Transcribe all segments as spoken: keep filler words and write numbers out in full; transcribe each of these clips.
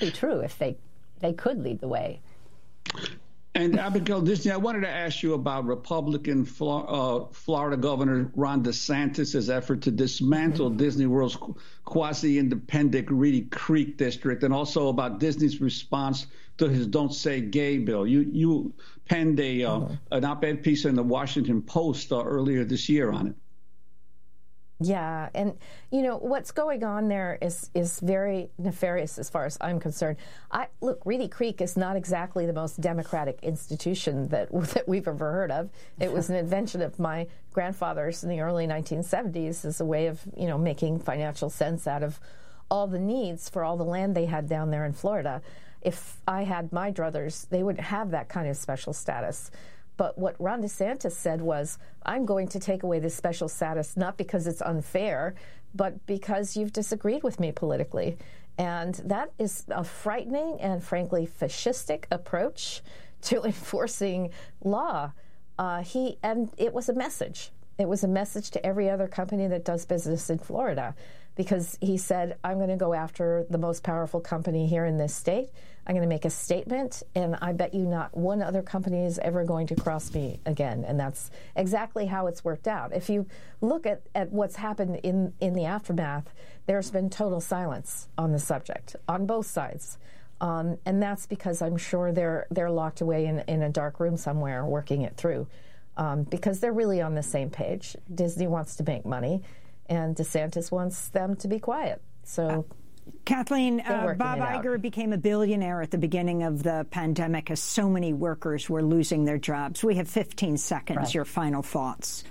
be true if they they could lead the way. And Abigail Disney, I wanted to ask you about Republican Flor- uh, Florida Governor Ron DeSantis' effort to dismantle mm-hmm. Disney World's quasi-independent Reedy Creek district, and also about Disney's response to his "Don't Say Gay" bill. You you penned a uh, mm-hmm. an op-ed piece in the Washington Post uh, earlier this year on it. Yeah, and you know what's going on there is is very nefarious as far as I'm concerned. I look, Reedy Creek is not exactly the most democratic institution that that we've ever heard of. It was an invention of my grandfather's in the early nineteen seventies as a way of you know making financial sense out of all the needs for all the land they had down there in Florida. If I had my druthers, they would have that kind of special status. But what Ron DeSantis said was, I'm going to take away this special status, not because it's unfair, but because you've disagreed with me politically. And that is a frightening and, frankly, fascistic approach to enforcing law. Uh, he and it was a message. It was a message to every other company that does business in Florida, because he said, I'm going to go after the most powerful company here in this state. I'm going to make a statement, and I bet you not one other company is ever going to cross me again. And that's exactly how it's worked out. If you look at, at what's happened in, in the aftermath, there's been total silence on the subject, on both sides. Um, and that's because I'm sure they're they're locked away in, in a dark room somewhere working it through, um, because they're really on the same page. Disney wants to make money, and DeSantis wants them to be quiet. So... Uh, Kathleen, uh, Bob Iger became a billionaire at the beginning of the pandemic as so many workers were losing their jobs. We have fifteen seconds. Right. Your final thoughts.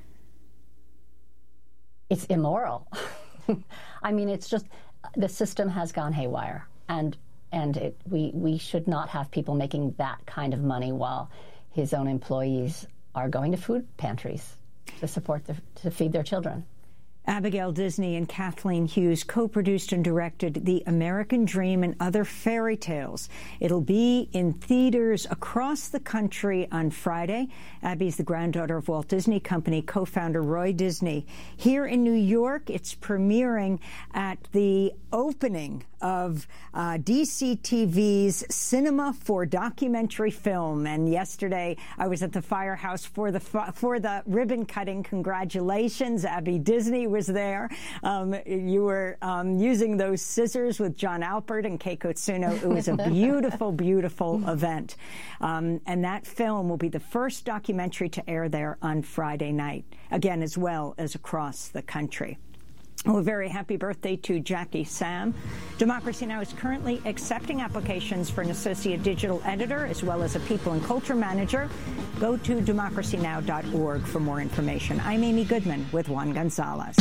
It's immoral. I mean, it's just the system has gone haywire, and and it, we we should not have people making that kind of money while his own employees are going to food pantries to support the, to feed their children. Abigail Disney and Kathleen Hughes co-produced and directed The American Dream and Other Fairy Tales. It'll be in theaters across the country on Friday. Abby's the granddaughter of Walt Disney Company co-founder Roy Disney. Here in New York, it's premiering at the opening of uh, D C T V's Cinema for Documentary Film. And yesterday, I was at the Firehouse for the for the ribbon cutting. Congratulations, Abby Disney was there. Um, you were um, using those scissors with John Alpert and Keiko Tsuno. It was a beautiful, beautiful event. Um, and that film will be the first documentary to air there on Friday night, again, as well as across the country. Oh, a very happy birthday to Jackie Sam. Democracy Now! Is currently accepting applications for an associate digital editor as well as a people and culture manager. Go to democracy now dot org for more information. I'm Amy Goodman with Juan Gonzalez.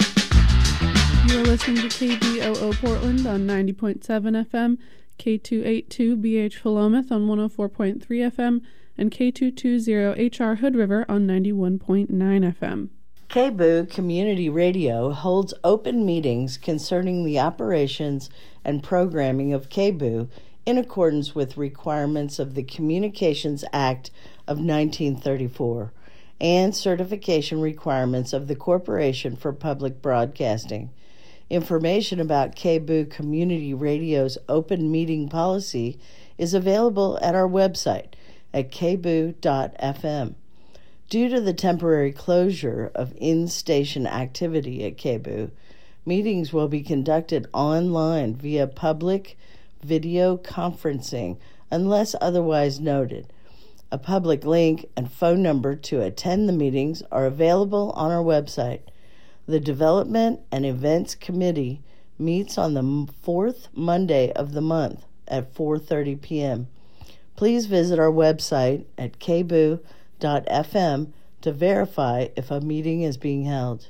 You're listening to K B O O Portland on ninety point seven F M, K two eighty-two B H Philomath on one oh four point three F M, and K two twenty H R Hood River on ninety-one point nine F M. K B O O Community Radio holds open meetings concerning the operations and programming of K B O O in accordance with requirements of the Communications Act of nineteen thirty-four and certification requirements of the Corporation for Public Broadcasting. Information about K B O O Community Radio's open meeting policy is available at our website at k b o o dot f m. Due to the temporary closure of in-station activity at K B O O, meetings will be conducted online via public video conferencing unless otherwise noted. A public link and phone number to attend the meetings are available on our website. The Development and Events Committee meets on the fourth Monday of the month at four thirty p.m. Please visit our website at k b o o dot f m to verify if a meeting is being held.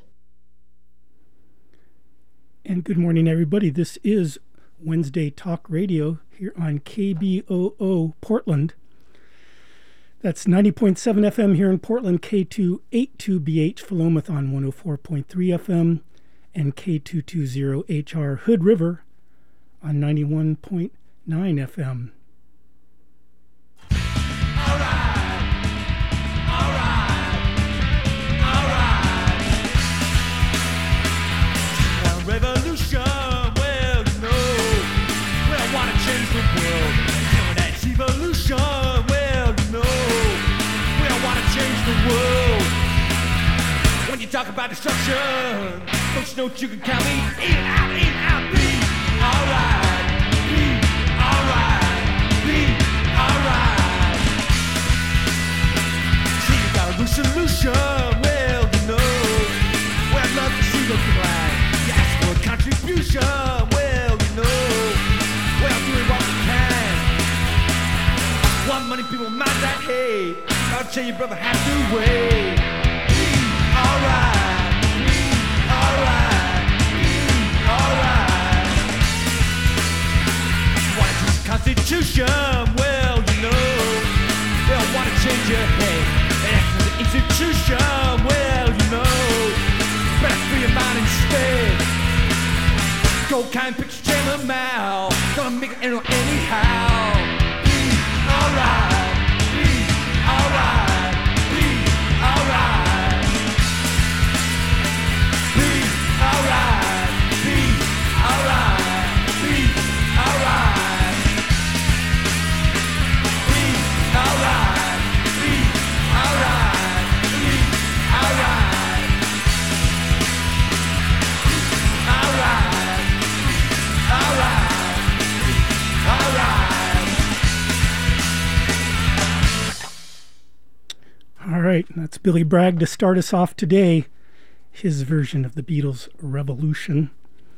And good morning, everybody. This is Wednesday Talk Radio here on K B O O Portland. That's ninety point seven F M here in Portland, K two eighty-two B H Philomath on one oh four point three F M, and K two twenty H R Hood River on ninety-one point nine F M. Revolution, well, you know, well, what talk about destruction. Don't you know that you can count me in and out, in and out, be alright, be alright, be alright. See, you got a new solution, well, you know, well, I'd love to see those people like, you ask for a contribution, well, you know, well, doing what we can. One money people mind that hate, I'll tell you, brother, have to wait. Alright, alright, alright. Wanna change the Constitution? Well, you know, they'll wanna change your head. And after the institution, well, you know, better free your mind instead. Go kind picture, jam them out. Gonna make it anyhow. Alright, alright, alright. Alright, be alright, be alright, be alright, be alright, be alright, alright, alright, alright. All right, that's Billy Bragg to start us off today. His version of the Beatles' Revolution.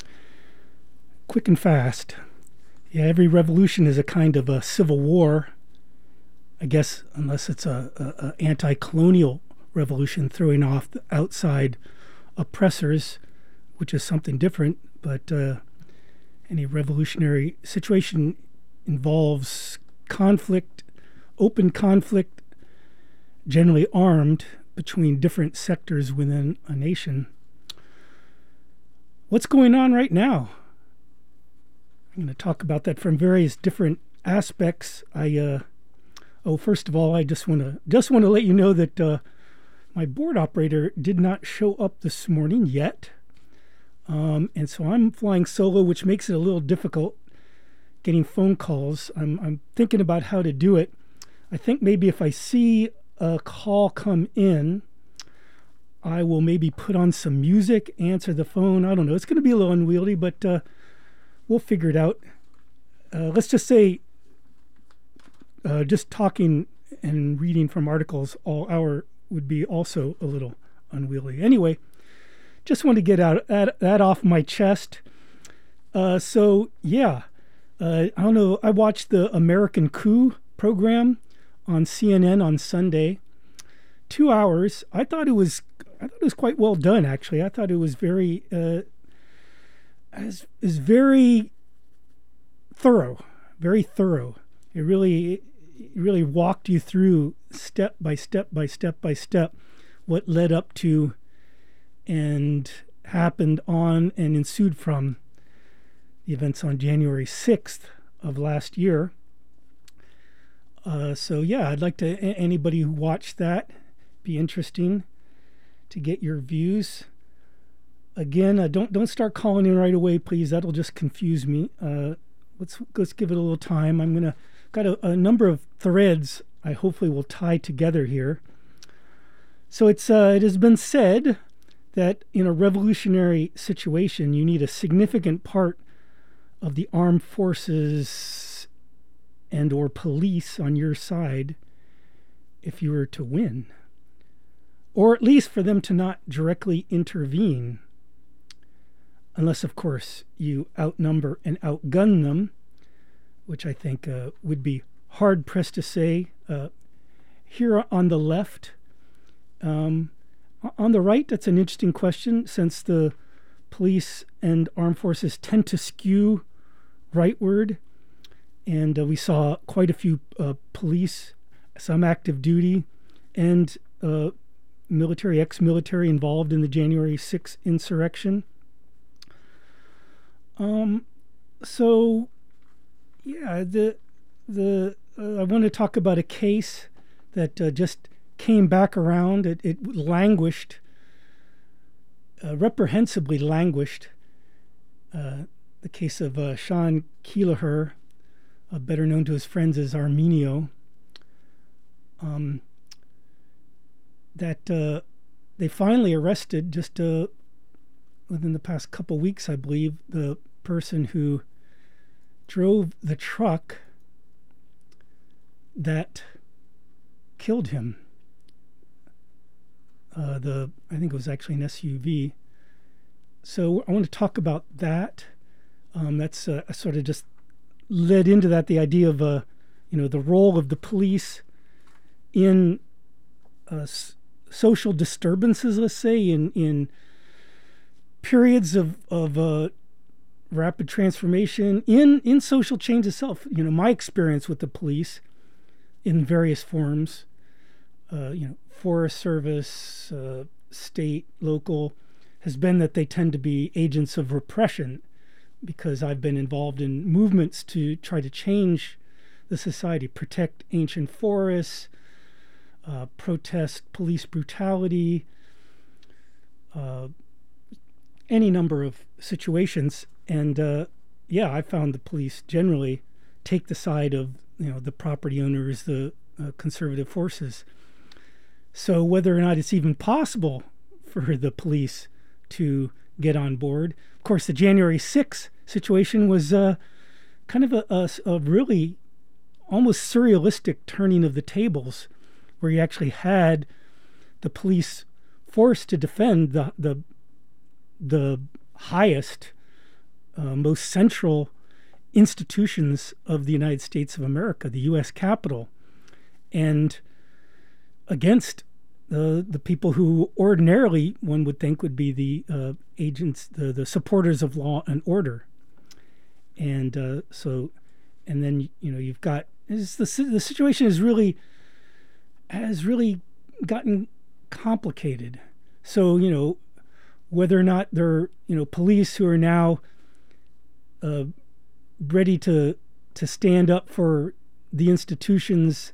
Quick and fast. Yeah, every revolution is a kind of a civil war. I guess unless it's a, a, a anti-colonial revolution throwing off the outside oppressors, which is something different. But uh, any revolutionary situation involves conflict, open conflict, generally armed, between different sectors within a nation. What's going on right now? I'm going to talk about that from various different aspects. I uh, oh, first of all, I just want to just want to let you know that uh, my board operator did not show up this morning yet, um, and so I'm flying solo, which makes it a little difficult getting phone calls. I'm I'm thinking about how to do it. I think maybe if I see a call come in, I will maybe put on some music, answer the phone. I don't know. It's going to be a little unwieldy, but uh, we'll figure it out. Uh, let's just say uh, just talking and reading from articles all hour would be also a little unwieldy. Anyway, just want to get out that, that off my chest. Uh, so, yeah, uh, I don't know. I watched the American Coup program on C N N on Sunday. Two hours. I thought it was I thought it was quite well done, actually. I thought it was very uh is is very thorough. Very thorough. It really it really walked you through step by step by step by step what led up to and happened on and ensued from the events on January sixth of last year. Uh, so yeah, I'd like to, a- anybody who watched that, be interesting to get your views. Again, uh, don't don't start calling in right away, please. That'll just confuse me. Uh, let's let's give it a little time. I'm gonna got a, a number of threads I hopefully will tie together here. So it's uh, it has been said that in a revolutionary situation, you need a significant part of the armed forces and or police on your side if you were to win, or at least for them to not directly intervene, unless of course you outnumber and outgun them, which I think uh, would be hard pressed to say. Uh, here on the left, um, on the right, that's an interesting question, since the police and armed forces tend to skew rightward. And uh, we saw quite a few uh, police, some active duty, and uh, military, ex-military involved in the January sixth insurrection. Um, so, yeah, the the uh, I want to talk about a case that uh, just came back around. It, it languished, uh, reprehensibly languished. Uh, the case of uh, Sean Kelleher, Uh, better known to his friends as Armenio, um, that uh, they finally arrested just uh, within the past couple weeks, I believe, the person who drove the truck that killed him. Uh, the I think it was actually an S U V. So I want to talk about that. Um, that's uh, I sort of just led into that, the idea of uh, you know, the role of the police in uh, s- social disturbances, let's say, in in periods of of uh, rapid transformation, in in social change itself. You know, my experience with the police in various forms, uh, you know, Forest Service, uh, state, local, has been that they tend to be agents of repression, because I've been involved in movements to try to change the society, protect ancient forests, uh, protest police brutality, uh, any number of situations. And uh, yeah, I found the police generally take the side of, you know, the property owners, the uh, conservative forces. So whether or not it's even possible for the police to get on board. Of course, the January sixth situation was uh, kind of a, a, a really almost surrealistic turning of the tables, where you actually had the police forced to defend the the, the highest, uh, most central institutions of the United States of America, the U S Capitol, and against the the people who ordinarily one would think would be the uh, agents, the, the supporters of law and order. And uh, so, and then, you know, you've got, is the the situation is really, has really gotten complicated. So, you know, whether or not there are, you know, police who are now uh, ready to to stand up for the institutions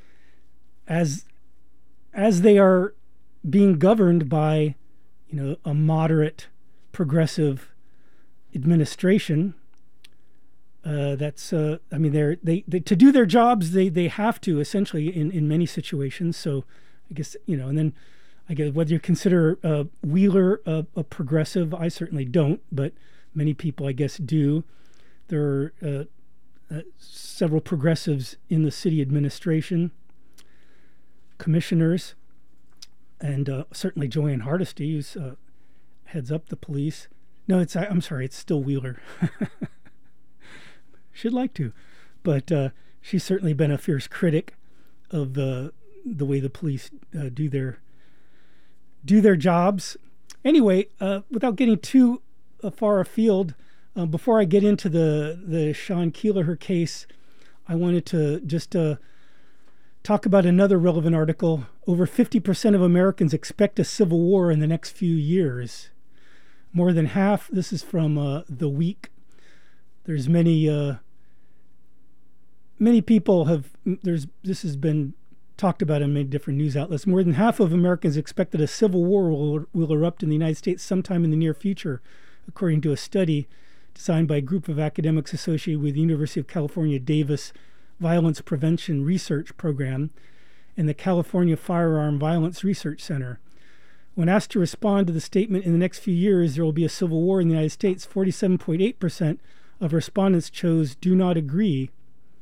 as as they are being governed by, you know, a moderate, progressive administration. Uh, that's, uh, I mean, they're, they, they, to do their jobs, they, they have to, essentially, in, in many situations. So I guess, you know, and then I guess whether you consider uh, Wheeler a, a progressive, I certainly don't, but many people, I guess, do. There are uh, uh, several progressives in the city administration, commissioners, and uh, certainly Joanne Hardesty, who's uh, heads up the police. No, it's, I, I'm sorry, it's still Wheeler. Should like to, but uh, she's certainly been a fierce critic of the the way the police uh, do their do their jobs. Anyway, uh, without getting too uh, far afield, uh, before I get into the the Sean Keeler case, I wanted to just uh, talk about another relevant article. Over fifty percent of Americans expect a civil war in the next few years. More than half. This is from uh, The Week. There's many. Uh, Many people have, there's this has been talked about in many different news outlets. More than half of Americans expect that a civil war will, will erupt in the United States sometime in the near future, according to a study designed by a group of academics associated with the University of California, Davis Violence Prevention Research Program and the California Firearm Violence Research Center. When asked to respond to the statement, in the next few years there will be a civil war in the United States, forty-seven point eight percent of respondents chose do not agree.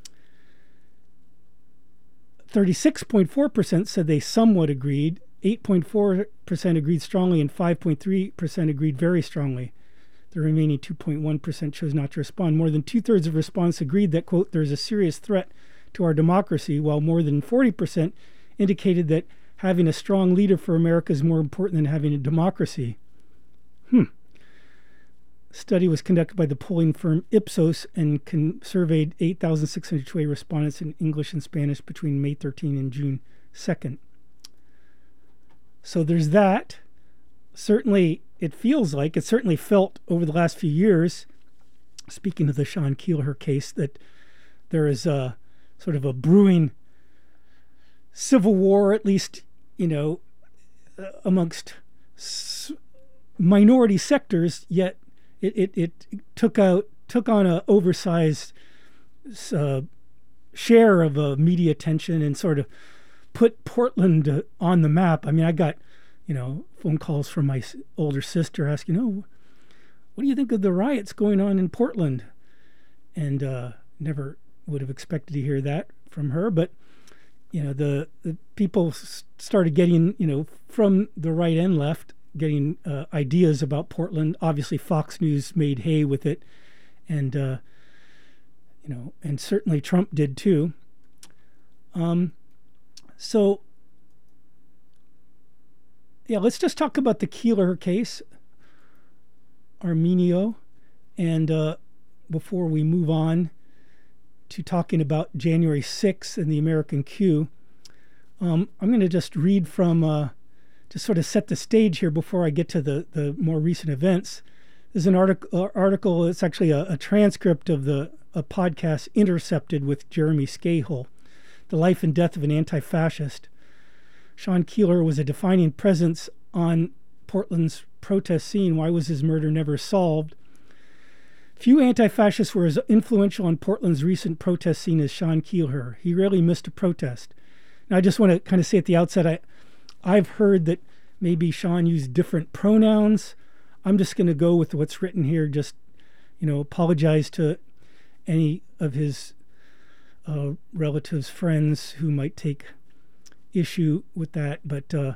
thirty-six point four percent said they somewhat agreed, eight point four percent agreed strongly, and five point three percent agreed very strongly. The remaining two point one percent chose not to respond. More than two-thirds of respondents agreed that, quote, there is a serious threat to our democracy, while more than forty percent indicated that having a strong leader for America is more important than having a democracy. Hmm. Study was conducted by the polling firm Ipsos and con- surveyed eight thousand six hundred twenty respondents in English and Spanish between May thirteenth and June second. So there's that. Certainly, it feels like, it certainly felt over the last few years, speaking of the Sean Keeler case, that there is a sort of a brewing civil war, at least, you know, amongst s- minority sectors, yet It, it it took out took on a oversized uh, share of uh, media attention and sort of put Portland uh, on the map. I mean, I got, you know, phone calls from my older sister asking, oh, what do you think of the riots going on in Portland? And uh, never would have expected to hear that from her. But, you know, the, the people started getting, you know, from the right and left, getting uh, ideas about Portland. Obviously, Fox News made hay with it. And, uh, you know, and certainly Trump did too. Um, so, yeah, let's just talk about the Keeler case, Armenio, and uh, before we move on to talking about January sixth and the American Q, um, I'm going to just read from, uh, to sort of set the stage here before I get to the, the more recent events. There's an article, uh, article it's actually a, a transcript of the a podcast Intercepted with Jeremy Scahill, The Life and Death of an Anti-Fascist. Sean Keeler was a defining presence on Portland's protest scene. Why was his murder never solved? Few anti-fascists were as influential on Portland's recent protest scene as Sean Keeler. He rarely missed a protest. Now, I just want to kind of say at the outset, I, I've heard that maybe Sean used different pronouns. I'm just going to go with what's written here. Just, you know, apologize to any of his uh, relatives, friends who might take issue with that. But uh,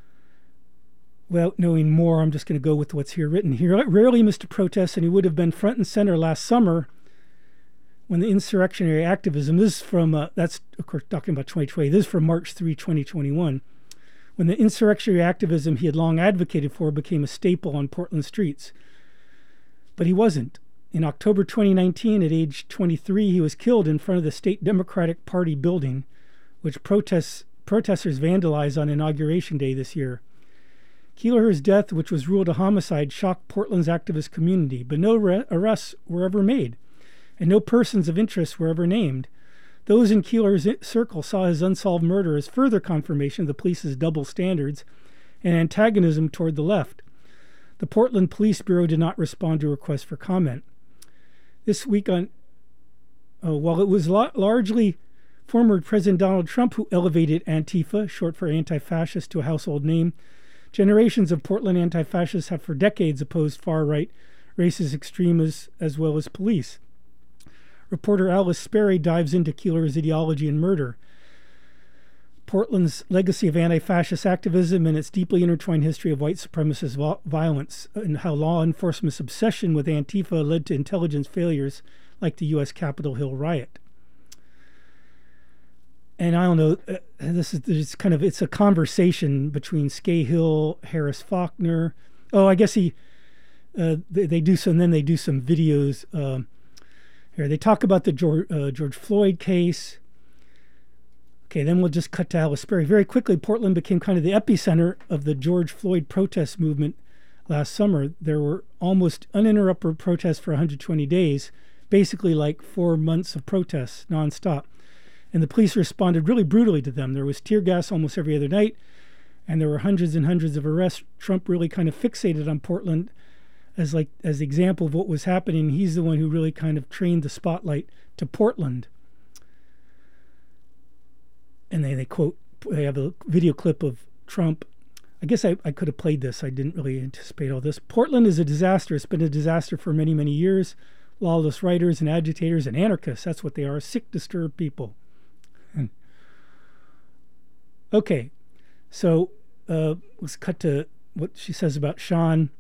without knowing more, I'm just going to go with what's here written. He rarely missed a protest, and he would have been front and center last summer when the insurrectionary activism, this is from, uh, that's, of course, talking about twenty twenty, this is from March third, twenty twenty-one, when the insurrectionary activism he had long advocated for became a staple on Portland streets. But he wasn't. In October twenty nineteen, at age twenty-three, he was killed in front of the State Democratic Party building, which protests, protesters vandalized on Inauguration Day this year. Keeler's death, which was ruled a homicide, shocked Portland's activist community, but no re- arrests were ever made, and no persons of interest were ever named. Those in Keeler's circle saw his unsolved murder as further confirmation of the police's double standards and antagonism toward the left. The Portland Police Bureau did not respond to requests for comment. This week on, oh, while it was la- largely former President Donald Trump who elevated Antifa, short for anti-fascist, to a household name, generations of Portland anti-fascists have for decades opposed far-right racist extremists as well as police. Reporter Alice Sperry dives into Keeler's ideology and murder, Portland's legacy of anti-fascist activism, and its deeply intertwined history of white supremacist violence, and how law enforcement's obsession with Antifa led to intelligence failures like the U S Capitol Hill riot. And I don't know, uh, this is it's kind of, it's a conversation between Scahill, Harris Faulkner. Oh, I guess he, uh, they, they do some, then they do some videos. Um, here, they talk about the George, uh, George Floyd case. Okay, then we'll just cut to Alice Sperry. Very quickly, Portland became kind of the epicenter of the George Floyd protest movement last summer. There were almost uninterrupted protests for one hundred twenty days, basically like four months of protests nonstop. And the police responded really brutally to them. There was tear gas almost every other night, and there were hundreds and hundreds of arrests. Trump really kind of fixated on Portland as like as the example of what was happening. He's the one who really kind of trained the spotlight to Portland. And they, they quote, they have a video clip of Trump. I guess I, I could have played this. I didn't really anticipate all this. Portland is a disaster. It's been a disaster for many, many years. Lawless writers and agitators and anarchists, that's what they are, sick, disturbed people. And, okay, so uh, let's cut to what she says about Sean.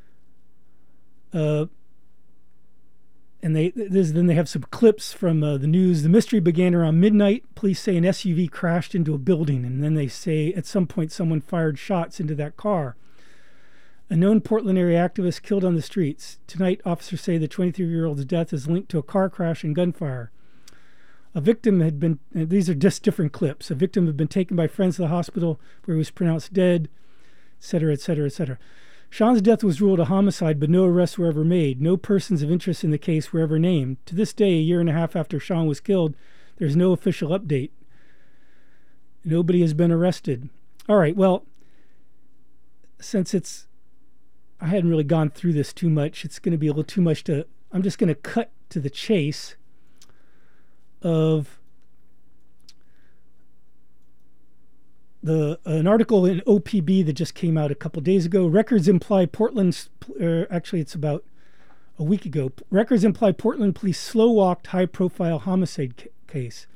Uh, and they this, then they have some clips from uh, the news. The mystery began around midnight. Police say an S U V crashed into a building, and then they say at some point someone fired shots into that car. A known Portland area activist killed on the streets. Tonight, officers say the twenty-three-year-old's death is linked to a car crash and gunfire. A victim had been, and these are just different clips, a victim had been taken by friends to the hospital where he was pronounced dead, et cetera, et cetera, et cetera. Sean's death was ruled a homicide, but no arrests were ever made. No persons of interest in the case were ever named. To this day, a year and a half after Sean was killed, there's no official update. Nobody has been arrested. All right, well, since it's, I hadn't really gone through this too much, it's going to be a little too much to, I'm just going to cut to the chase of the an article in O P B that just came out a couple days ago. Records imply Portland's, uh, actually it's about a week ago. Records imply Portland police slow-walked high-profile homicide ca- case.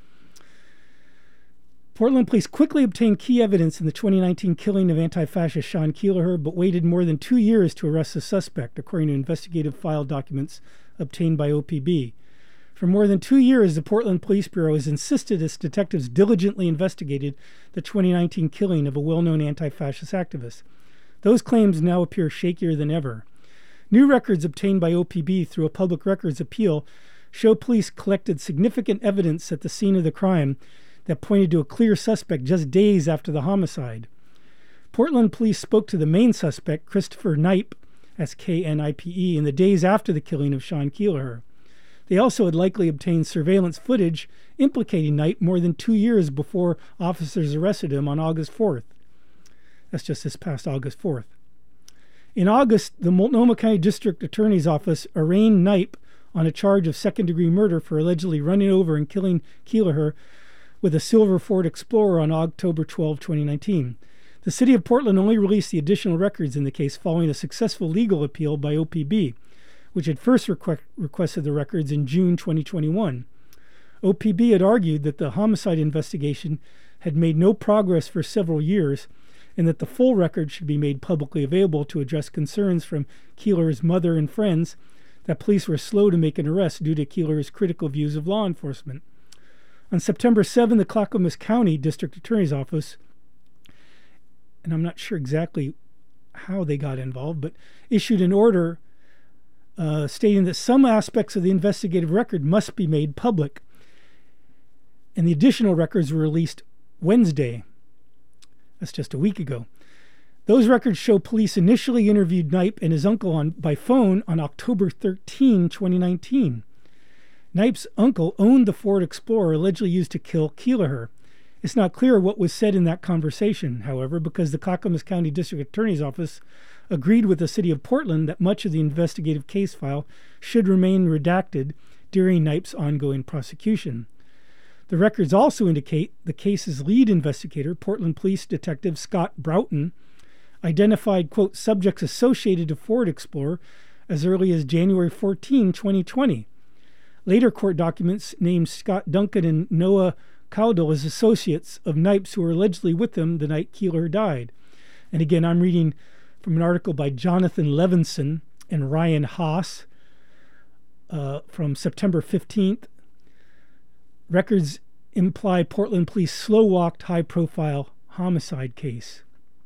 Portland police quickly obtained key evidence in the twenty nineteen killing of anti-fascist Sean Keeler, but waited more than two years to arrest the suspect, according to investigative file documents obtained by O P B. For more than two years, the Portland Police Bureau has insisted its detectives diligently investigated the twenty nineteen killing of a well-known anti-fascist activist. Those claims now appear shakier than ever. New records obtained by O P B through a public records appeal show police collected significant evidence at the scene of the crime that pointed to a clear suspect just days after the homicide. Portland police spoke to the main suspect, Christopher Knipe, S K N I P E, in the days after the killing of Sean Keeler. They also had likely obtained surveillance footage implicating Knipe more than two years before officers arrested him on August fourth. That's just this past August fourth. In August, the Multnomah County District Attorney's Office arraigned Knipe on a charge of second-degree murder for allegedly running over and killing Keeler with a silver Ford Explorer on October twelfth, twenty nineteen. The city of Portland only released the additional records in the case following a successful legal appeal by O P B, which had first requ- requested the records in June twenty twenty-one. O P B had argued that the homicide investigation had made no progress for several years and that the full record should be made publicly available to address concerns from Keeler's mother and friends that police were slow to make an arrest due to Keeler's critical views of law enforcement. On September seventh, the Clackamas County District Attorney's Office, and I'm not sure exactly how they got involved, but issued an order uh, stating that some aspects of the investigative record must be made public. And the additional records were released Wednesday. That's just a week ago. Those records show police initially interviewed Knipe and his uncle on by phone on October thirteenth, twenty nineteen. Knipe's uncle owned the Ford Explorer allegedly used to kill Keeler. It's not clear what was said in that conversation, however, because the Clackamas County District Attorney's Office agreed with the City of Portland that much of the investigative case file should remain redacted during Knipe's ongoing prosecution. The records also indicate the case's lead investigator, Portland Police Detective Scott Broughton, identified, quote, subjects associated to Ford Explorer as early as January fourteenth, twenty twenty. Later court documents named Scott Duncan and Noah Cowdell as associates of Knipes who were allegedly with him the night Keeler died. And again, I'm reading from an article by Jonathan Levinson and Ryan Haas uh, from September fifteenth. Records imply Portland police slow-walked high-profile homicide case.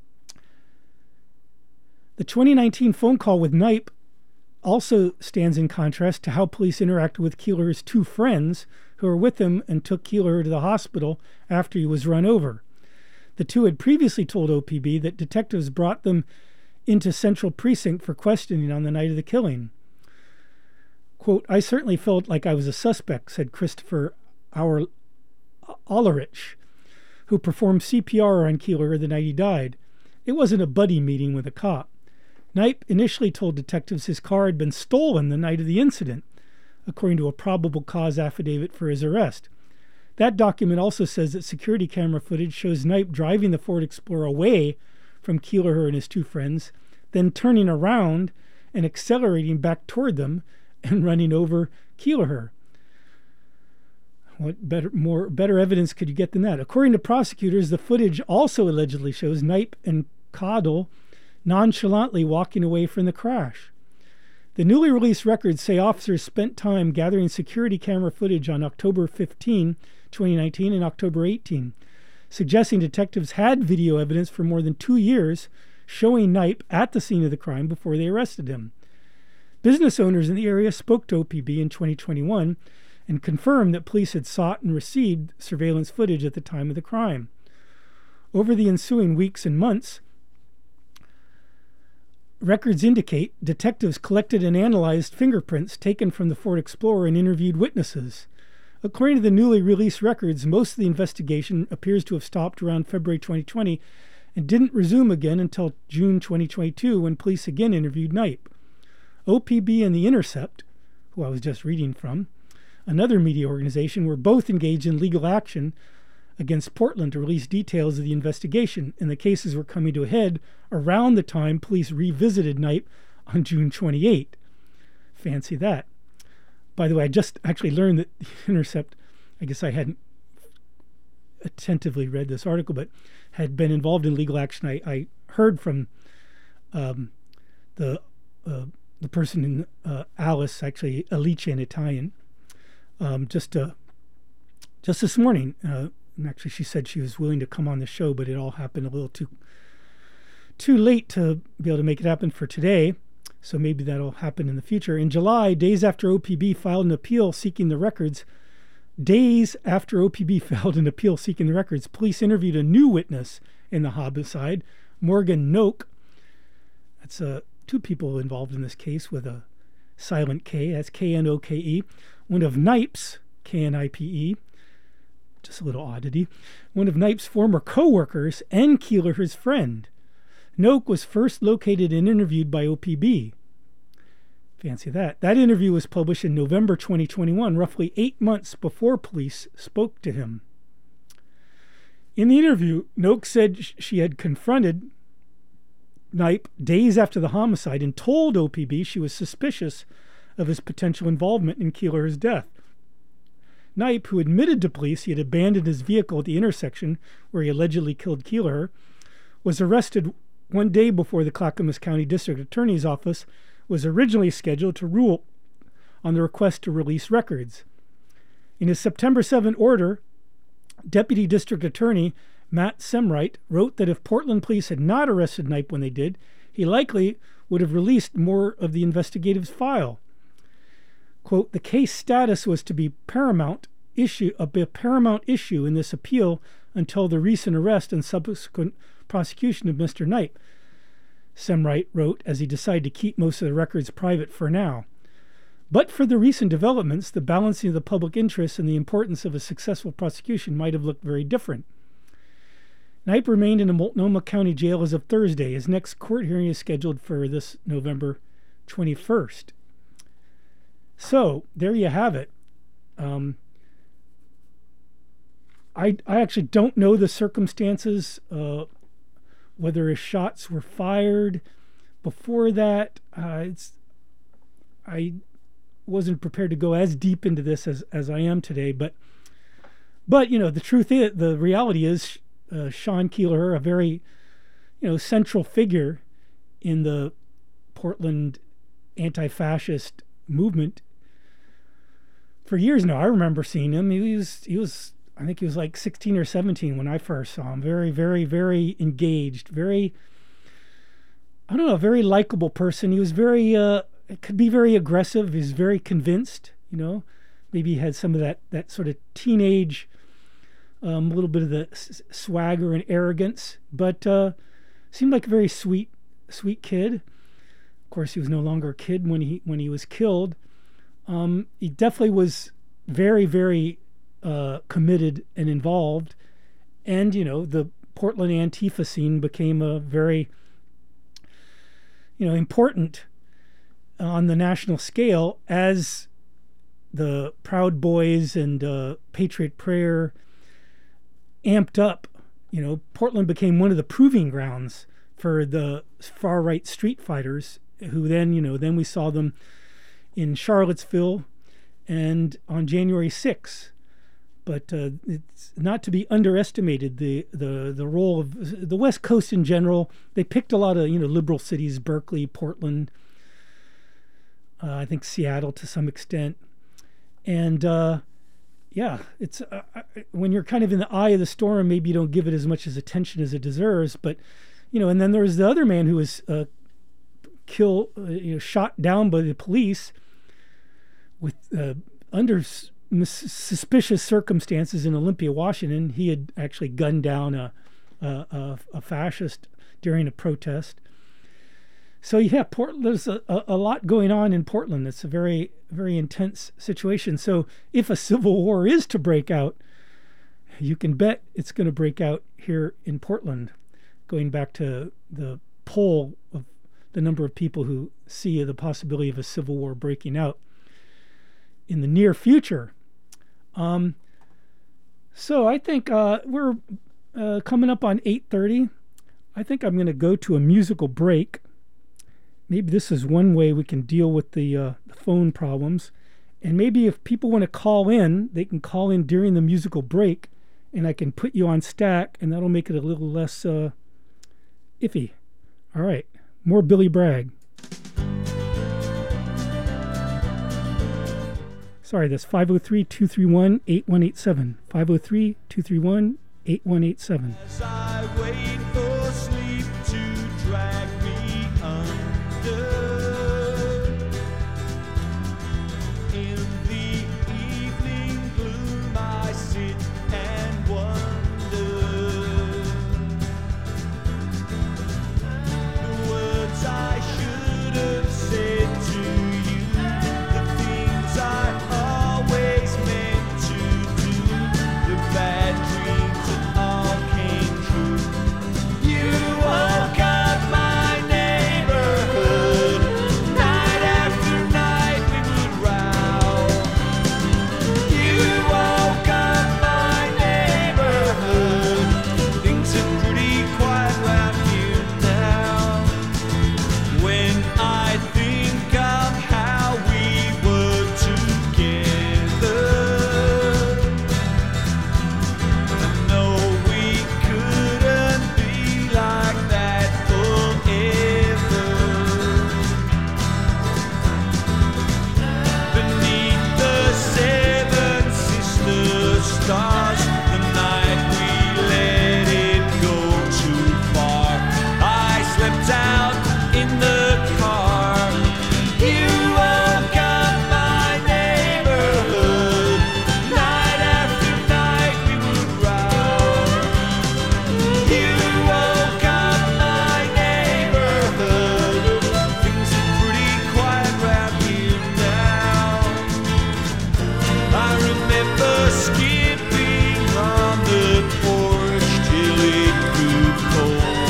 The twenty nineteen phone call with Knipe also stands in contrast to how police interacted with Keeler's two friends who were with him and took Keeler to the hospital after he was run over. The two had previously told O P B that detectives brought them into Central Precinct for questioning on the night of the killing. Quote, I certainly felt like I was a suspect, said Christopher Our Ulrich, who performed C P R on Keeler the night he died. It wasn't a buddy meeting with a cop. Knipe initially told detectives his car had been stolen the night of the incident, according to a probable cause affidavit for his arrest. That document also says that security camera footage shows Knipe driving the Ford Explorer away from Keeler and his two friends, then turning around and accelerating back toward them and running over Keeler. What better, more better evidence could you get than that? According to prosecutors, the footage also allegedly shows Knipe and Cowdell nonchalantly walking away from the crash. The newly released records say officers spent time gathering security camera footage on October fifteenth, twenty nineteen and October eighteenth, suggesting detectives had video evidence for more than two years showing Knipe at the scene of the crime before they arrested him. Business owners in the area spoke to O P B in twenty twenty-one and confirmed that police had sought and received surveillance footage at the time of the crime. Over the ensuing weeks and months, records indicate detectives collected and analyzed fingerprints taken from the Ford Explorer and interviewed witnesses. According to the newly released records, most of the investigation appears to have stopped around February twenty twenty and didn't resume again until June twenty twenty-two when police again interviewed Knipe. O P B and The Intercept, who I was just reading from, another media organization, were both engaged in legal action against Portland to release details of the investigation, and the cases were coming to a head around the time police revisited Knipe on June twenty-eighth. Fancy that. By the way, I just actually learned that The Intercept, I guess I hadn't attentively read this article, but had been involved in legal action. I, I heard from um, the uh, the person in uh, Alice, actually Alice in Italian, um, just uh, just this morning. Uh, and actually, she said she was willing to come on the show, but it all happened a little too too late to be able to make it happen for today. So maybe that'll happen in the future. In July, days after O P B filed an appeal seeking the records, days after O P B filed an appeal seeking the records, police interviewed a new witness in the homicide, Morgan Noke. That's uh, two people involved in this case with a silent K. That's K N O K E. One of Knipe's, K N I P E, just a little oddity, one of Knipe's former co-workers and Keeler, his friend. Noke was first located and interviewed by O P B. Fancy that. That interview was published in November twenty twenty-one, roughly eight months before police spoke to him. In the interview, Noke said she had confronted Knipe days after the homicide and told O P B she was suspicious of his potential involvement in Keeler's death. Knipe, who admitted to police he had abandoned his vehicle at the intersection where he allegedly killed Keeler, was arrested one day before the Clackamas County District Attorney's Office was originally scheduled to rule on the request to release records. In his September seventh order, Deputy District Attorney Matt Semright wrote that if Portland police had not arrested Knipe when they did, he likely would have released more of the investigative file. Quote, the case status was to be paramount issue, a paramount issue in this appeal until the recent arrest and subsequent prosecution of Mister Knipe, Semright wrote as he decided to keep most of the records private for now. But for the recent developments, the balancing of the public interest and the importance of a successful prosecution might have looked very different. Knipe remained in a Multnomah County jail as of Thursday. His next court hearing is scheduled for this November twenty-first. So, there you have it. Um, I, I actually don't know the circumstances, uh, whether his shots were fired before that. Uh, it's, I wasn't prepared to go as deep into this as, as I am today, but, but, you know, the truth is, the reality is, uh, Sean Keeler, a very, you know, central figure in the Portland anti-fascist movement for years now. I remember seeing him. He was, he was, I think he was like sixteen or seventeen when I first saw him. Very, very, very engaged. Very, I don't know, very likable person. He was very, uh, could be very aggressive. He was very convinced, you know. Maybe he had some of that, that sort of teenage, a um, little bit of the s- swagger and arrogance, but uh, seemed like a very sweet, sweet kid. Of course, he was no longer a kid when he when he was killed. Um, he definitely was very, very uh, committed and involved. And, you know, the Portland Antifa scene became a very, you know, important on the national scale as the Proud Boys and uh, Patriot Prayer amped up. You know, Portland became one of the proving grounds for the far-right street fighters who then, you know, then we saw them in Charlottesville and on January sixth. But uh, it's not to be underestimated, the, the, the role of the West Coast in general. They picked a lot of, you know, liberal cities, Berkeley, Portland, uh, I think Seattle to some extent. And, uh, yeah, it's uh, when you're kind of in the eye of the storm, maybe you don't give it as much as attention as it deserves. But, you know, and then there's the other man who was uh, killed, uh, you know, shot down by the police with uh, under s- suspicious circumstances in Olympia, Washington. He had actually gunned down a, a, a, a fascist during a protest. So yeah, Port, there's a, a lot going on in Portland. It's a very, very intense situation. So if a civil war is to break out, you can bet it's going to break out here in Portland. Going back to the poll of the number of people who see the possibility of a civil war breaking out in the near future. Um, So I think uh, we're uh, coming up on eight thirty. I think I'm going to go to a musical break. Maybe this is one way we can deal with the, uh, the phone problems. And maybe if people want to call in, they can call in during the musical break, and I can put you on stack, and that'll make it a little less uh, iffy. All right, more Billy Bragg. Sorry, that's five oh three, two three one, eight one eight seven. five oh three, two three one, eight one eight seven. As I wait for sleep to drag me under, in the evening gloom I sit and wonder. The words I should have said to you, the things I always meant to do, the bad dreams that all came true. You woke up my neighborhood, night after night we would row. You woke up my neighborhood, things are pretty quiet round here now. When I think of how we were together, I know we couldn't be like that forever. Beneath the seven sister stars, the night we let it go too far, I slept out in the car. You woke up my neighborhood, night after night we would row. You woke up my neighborhood, things are pretty quiet round here now. I remember skipping on the porch till it grew cold.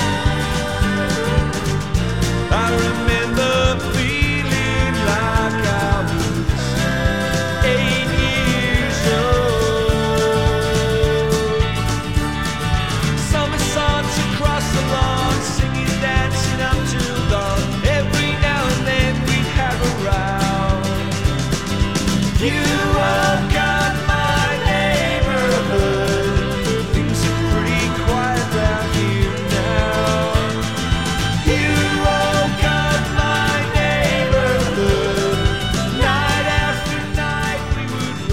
I remember feeling like I was eight years old. Summer songs across the lawn, singing, dancing up till dawn. Every now and then we'd have a row. You woke up my neighborhood, things are pretty quiet round here now. You woke up my neighborhood, night after night we would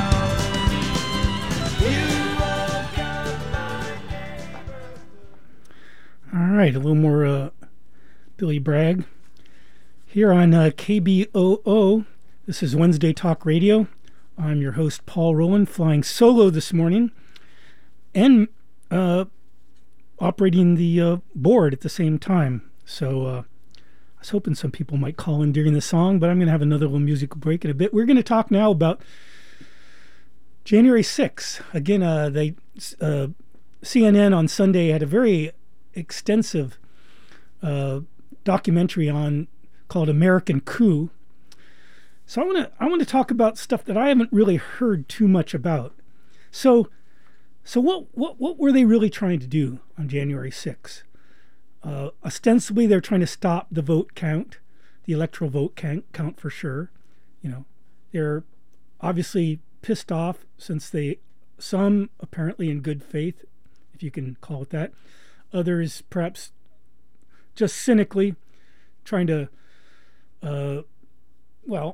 row. You woke up my neighborhood. All right, a little more uh, Billy Bragg here on uh, K B O O. This is Wednesday Talk Radio. I'm your host, Paul Rowland, flying solo this morning and uh, operating the uh, board at the same time. So uh, I was hoping some people might call in during the song, but I'm going to have another little musical break in a bit. We're going to talk now about January sixth. Again, uh, they uh, C N N on Sunday had a very extensive uh, documentary on called American Coup. So I want to I want to talk about stuff that I haven't really heard too much about. So so what what what were they really trying to do on January sixth? Uh, ostensibly, they're trying to stop the vote count, the electoral vote count, count for sure. You know, they're obviously pissed off since they, some apparently in good faith, if you can call it that, others perhaps just cynically trying to, uh, well,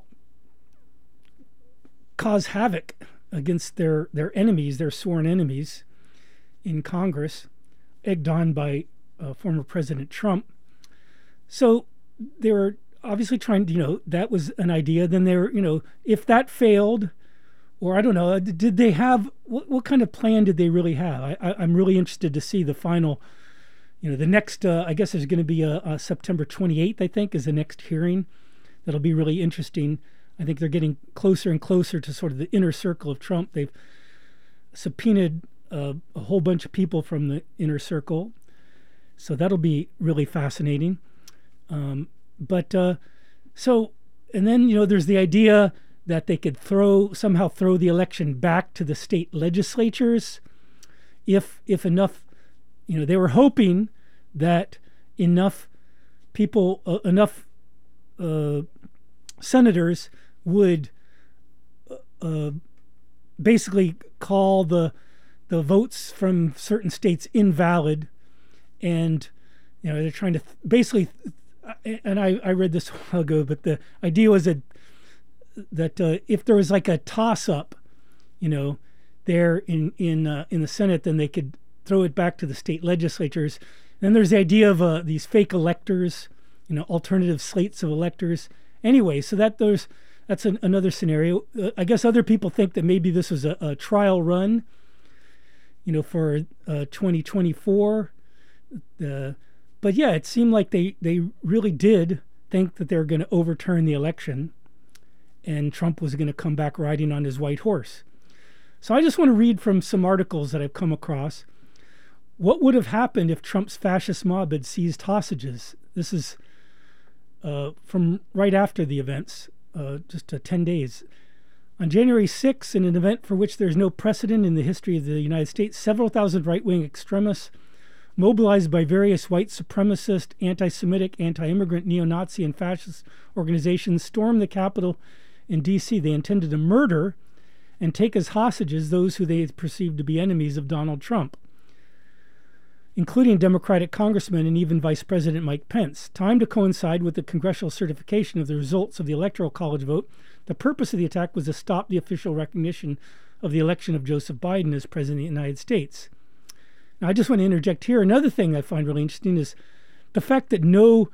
cause havoc against their, their enemies, their sworn enemies in Congress, egged on by uh, former President Trump. So they were obviously trying to, you know, that was an idea. Then they were, you know, if that failed, or I don't know, did they have, what, what kind of plan did they really have? I, I, I'm really interested to see the final, you know, the next, uh, I guess there's going to be a, a September twenty-eighth, I think, is the next hearing. That'll be really interesting. I think they're getting closer and closer to sort of the inner circle of Trump. They've subpoenaed uh, a whole bunch of people from the inner circle. So that'll be really fascinating. Um, but uh, so, and then, you know, there's the idea that they could throw somehow throw the election back to the state legislatures if if enough, you know, they were hoping that enough people, uh, enough uh, senators would uh, basically call the the votes from certain states invalid, and you know they're trying to th- basically. And I, I read this a while ago, but the idea was that that uh, if there was like a toss-up, you know, there in in uh, in the Senate, then they could throw it back to the state legislatures. Then there's the idea of uh, these fake electors, you know, alternative slates of electors. Anyway, so that there's that's an, another scenario. Uh, I guess other people think that maybe this was a, a trial run, you know, for uh, twenty twenty-four. Uh, but yeah, it seemed like they, they really did think that they were going to overturn the election and Trump was going to come back riding on his white horse. So I just want to read from some articles that I've come across. What would have happened if Trump's fascist mob had seized hostages? This is uh, from right after the events, uh, just uh, ten days. On January sixth, in an event for which there is no precedent in the history of the United States, several thousand right-wing extremists mobilized by various white supremacist, anti-Semitic, anti-immigrant, neo-Nazi, and fascist organizations stormed the Capitol in D C They intended to murder and take as hostages those who they perceived to be enemies of Donald Trump, including Democratic congressman and even Vice President Mike Pence. Timed to coincide with the congressional certification of the results of the Electoral College vote, the purpose of the attack was to stop the official recognition of the election of Joseph Biden as President of the United States. Now, I just want to interject here. Another thing I find really interesting is the fact that no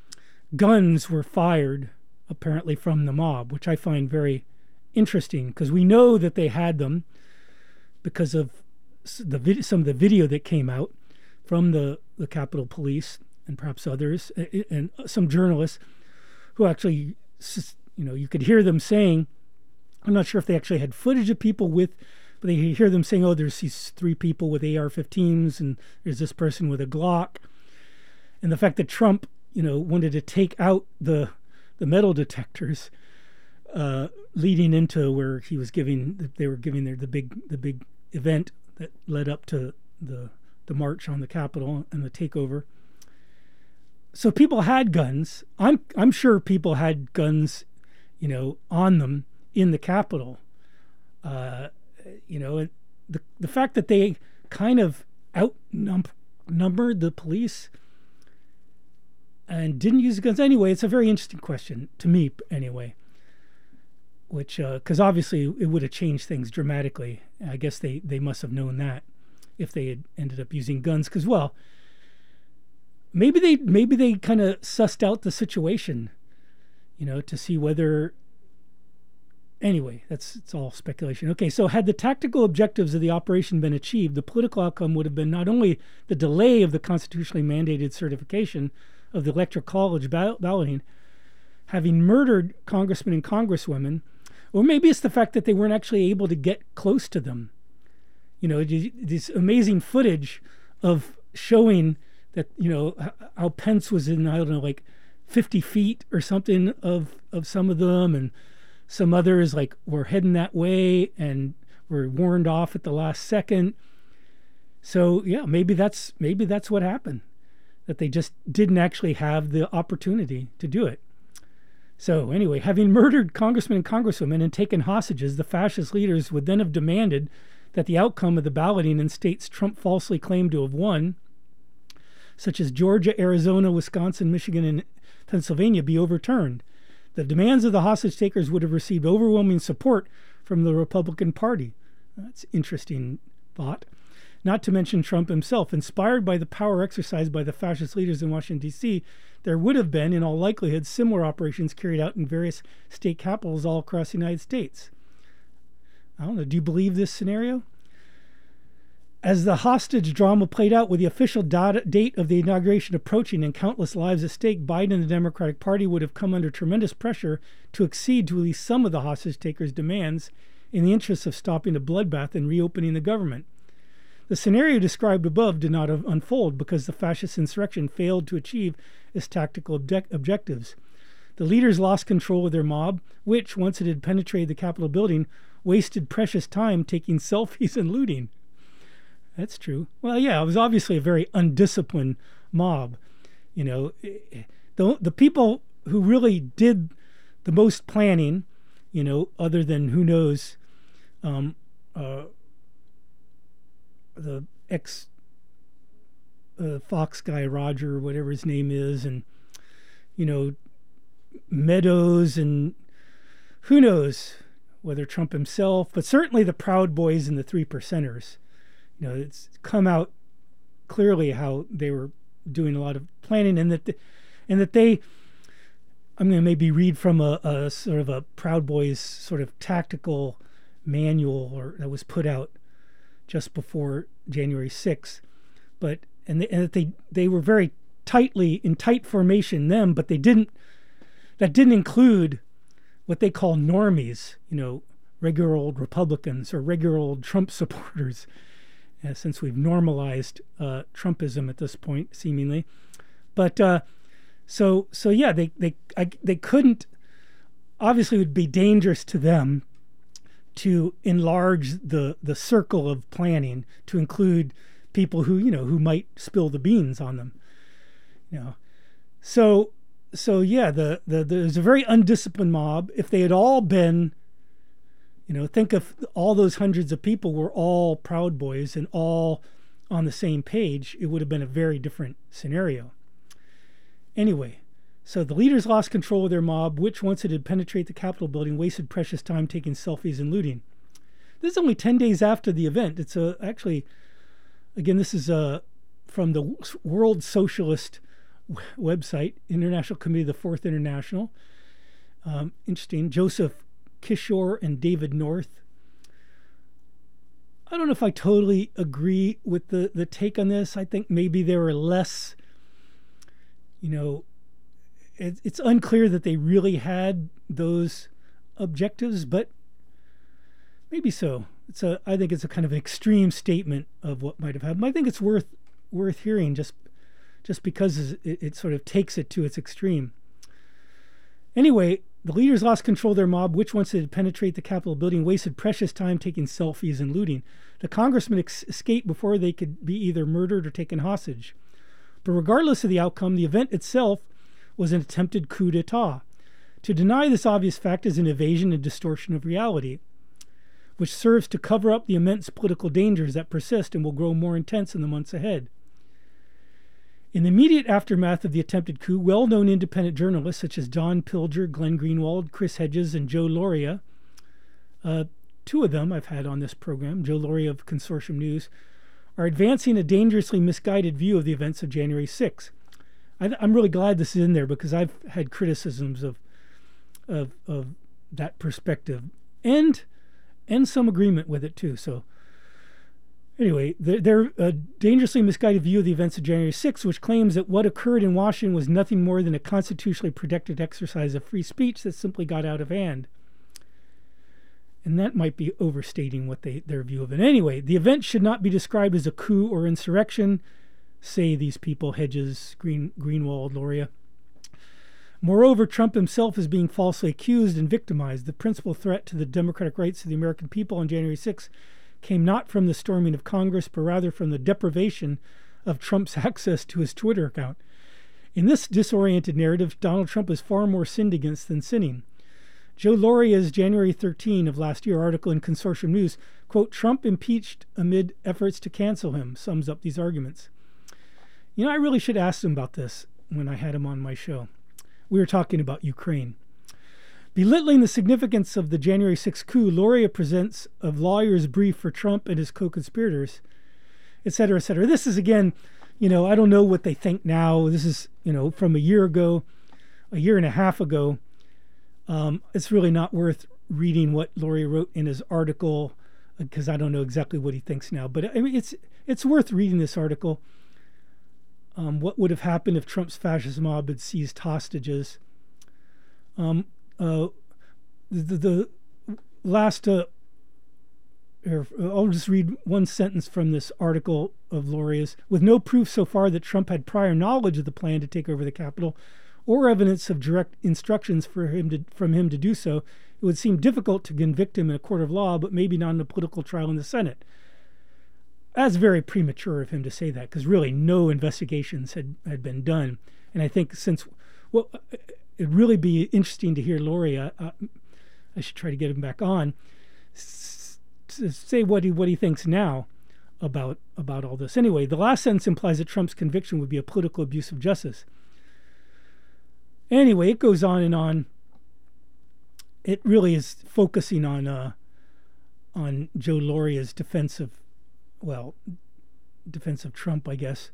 guns were fired, apparently, from the mob, which I find very interesting because we know that they had them because of the vid- some of the video that came out from the, the Capitol Police and perhaps others and some journalists who actually, you know, you could hear them saying, I'm not sure if they actually had footage of people with, but they hear them saying, oh, there's these three people with A R fifteens and there's this person with a Glock. And the fact that Trump, you know, wanted to take out the the metal detectors uh, leading into where he was giving, they were giving their the big the big event that led up to the the march on the Capitol and the takeover. So people had guns. I'm I'm sure people had guns, you know, on them in the Capitol. Uh, you know, the the fact that they kind of outnumbered the police and didn't use guns anyway, it's a very interesting question to me anyway. Which, because uh, obviously it would have changed things dramatically. I guess they, they must have known that if they had ended up using guns. Because, well, maybe they maybe they kind of sussed out the situation, you know, to see whether. Anyway, that's it's all speculation. Okay, so had the tactical objectives of the operation been achieved, the political outcome would have been not only the delay of the constitutionally mandated certification of the Electoral College ball- balloting, having murdered congressmen and congresswomen, or maybe it's the fact that they weren't actually able to get close to them. You know, this amazing footage of showing that, you know, how Pence was in, I don't know, like fifty feet or something of, of some of them, and some others like were heading that way and were warned off at the last second. So yeah, maybe that's maybe that's what happened, that they just didn't actually have the opportunity to do it. So anyway, having murdered congressmen and congresswomen and taken hostages, the fascist leaders would then have demanded that the outcome of the balloting in states Trump falsely claimed to have won, such as Georgia, Arizona, Wisconsin, Michigan, and Pennsylvania, be overturned. The demands of the hostage takers would have received overwhelming support from the Republican Party. That's interesting thought. Not to mention Trump himself. Inspired by the power exercised by the fascist leaders in Washington, D C, there would have been, in all likelihood, similar operations carried out in various state capitals all across the United States. I don't know. Do you believe this scenario? As the hostage drama played out with the official date of the inauguration approaching and countless lives at stake, Biden and the Democratic Party would have come under tremendous pressure to accede to at least some of the hostage takers' demands in the interest of stopping the bloodbath and reopening the government. The scenario described above did not unfold because the fascist insurrection failed to achieve its tactical object- objectives. The leaders lost control of their mob, which, once it had penetrated the Capitol building, wasted precious time taking selfies and looting. That's true. Well, yeah, it was obviously a very undisciplined mob. You know, the the people who really did the most planning, you know, other than who knows, um, uh, the ex uh, Fox guy, Roger, whatever his name is, and, you know, Meadows, and who knows whether Trump himself, but certainly the Proud Boys and the Three Percenters. You know, it's come out clearly how they were doing a lot of planning, and that, the, and that they, I'm going to maybe read from a, a sort of a Proud Boys sort of tactical manual, or that was put out just before January sixth, but and, they, and that they they were very tightly in tight formation them, but they didn't. That didn't include what they call normies, you know, regular old Republicans or regular old Trump supporters, uh, since we've normalized uh, Trumpism at this point, seemingly. But uh, so so yeah, they they I, they couldn't. Obviously, it would be dangerous to them to enlarge the the circle of planning to include people who you know who might spill the beans on them. You know, so. So yeah, the, the there's a very undisciplined mob. If they had all been, you know, think of all those hundreds of people were all Proud Boys and all on the same page, it would have been a very different scenario. Anyway, so the leaders lost control of their mob, which once it had penetrated the Capitol building, wasted precious time taking selfies and looting. This is only ten days after the event. It's a, actually, again, this is a, from the World Socialist website, International Committee of the Fourth International. Um, interesting. Joseph Kishore and David North. I don't know if I totally agree with the, the take on this. I think maybe they were less, you know, it, it's unclear that they really had those objectives, but maybe so. It's a, I think it's a kind of an extreme statement of what might have happened. I think it's worth worth hearing just just because it, it sort of takes it to its extreme. Anyway, the leaders lost control of their mob, which once it had penetrated the Capitol building, wasted precious time taking selfies and looting. The congressmen ex- escaped before they could be either murdered or taken hostage. But regardless of the outcome, the event itself was an attempted coup d'etat. To deny this obvious fact is an evasion and distortion of reality, which serves to cover up the immense political dangers that persist and will grow more intense in the months ahead. In the immediate aftermath of the attempted coup, well-known independent journalists such as Don Pilger, Glenn Greenwald, Chris Hedges, and Joe Lauria, uh, two of them I've had on this program, Joe Lauria of Consortium News, are advancing a dangerously misguided view of the events of January sixth. I, I'm really glad this is in there because I've had criticisms of of, of that perspective and and some agreement with it too. So anyway, they're, they're a dangerously misguided view of the events of January sixth, which claims that what occurred in Washington was nothing more than a constitutionally protected exercise of free speech that simply got out of hand. And that might be overstating what they their view of it. Anyway, the event should not be described as a coup or insurrection, say these people, Hedges, Green, Greenwald, Lauria. Moreover, Trump himself is being falsely accused and victimized. The principal threat to the democratic rights of the American people on January sixth came not from the storming of Congress, but rather from the deprivation of Trump's access to his Twitter account. In this disoriented narrative, Donald Trump is far more sinned against than sinning. Joe Lauria's January thirteenth of last year article in Consortium News, quote, Trump impeached amid efforts to cancel him, sums up these arguments. You know, I really should ask him about this when I had him on my show. We were talking about Ukraine. Belittling the significance of the January sixth coup, Lauria presents a lawyer's brief for Trump and his co-conspirators, et cetera, et cetera. This is, again, you know, I don't know what they think now. This is, you know, from a year ago, a year and a half ago. Um, it's really not worth reading what Lauria wrote in his article because I don't know exactly what he thinks now. But I mean, it's it's worth reading this article. Um, what would have happened if Trump's fascist mob had seized hostages? Um, uh, the, the last, uh, er, I'll just read one sentence from this article of Lauria's. With no proof so far that Trump had prior knowledge of the plan to take over the Capitol or evidence of direct instructions for him to, from him to do so, it would seem difficult to convict him in a court of law, but maybe not in a political trial in the Senate. That's very premature of him to say that, because really no investigations had, had been done. And I think since, well, it'd really be interesting to hear Lori, uh, uh, I should try to get him back on, s- to say what he what he thinks now about about all this. Anyway, the last sentence implies that Trump's conviction would be a political abuse of justice. Anyway, it goes on and on. It really is focusing on uh, on Joe Loria's defense of, well, defense of Trump, I guess.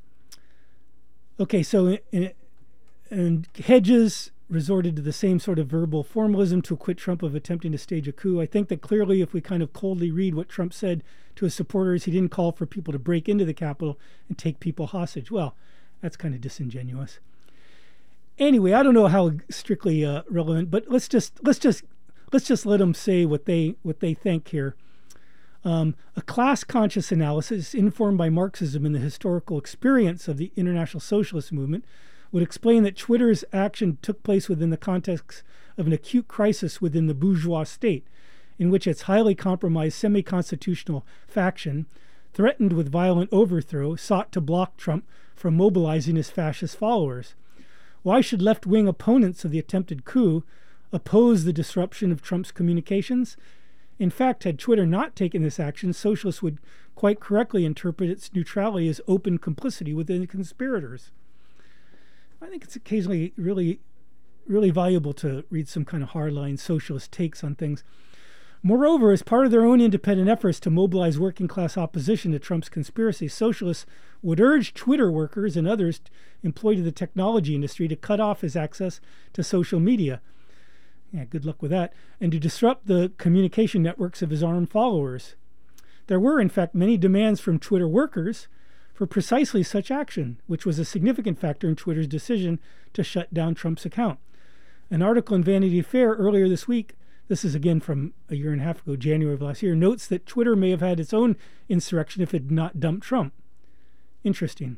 Okay, so in, and Hedges resorted to the same sort of verbal formalism to acquit Trump of attempting to stage a coup. I think that clearly, if we kind of coldly read what Trump said to his supporters, he didn't call for people to break into the Capitol and take people hostage. Well, that's kind of disingenuous. Anyway, I don't know how strictly uh, relevant, but let's just let's just let's just let them say what they what they think here. Um, a class-conscious analysis informed by Marxism and the historical experience of the international socialist movement would explain that Twitter's action took place within the context of an acute crisis within the bourgeois state, in which its highly compromised semi-constitutional faction, threatened with violent overthrow, sought to block Trump from mobilizing his fascist followers. Why should left-wing opponents of the attempted coup oppose the disruption of Trump's communications? In fact, had Twitter not taken this action, socialists would quite correctly interpret its neutrality as open complicity with the conspirators. I think it's occasionally really, really valuable to read some kind of hardline socialist takes on things. Moreover, as part of their own independent efforts to mobilize working-class opposition to Trump's conspiracy, socialists would urge Twitter workers and others employed in the technology industry to cut off his access to social media. Yeah, good luck with that. And to disrupt the communication networks of his armed followers. There were, in fact, many demands from Twitter workers for precisely such action, which was a significant factor in Twitter's decision to shut down Trump's account. An article in Vanity Fair earlier this week, this is again from a year and a half ago, January of last year, notes that Twitter may have had its own insurrection if it had not dumped Trump. Interesting.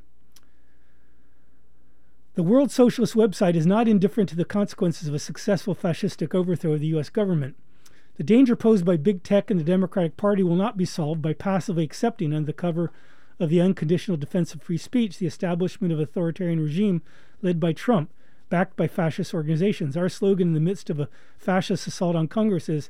The World Socialist website is not indifferent to the consequences of a successful fascistic overthrow of the U S government. The danger posed by big tech and the Democratic Party will not be solved by passively accepting, under the cover of the unconditional defense of free speech, the establishment of an authoritarian regime led by Trump, backed by fascist organizations. Our slogan in the midst of a fascist assault on Congress is,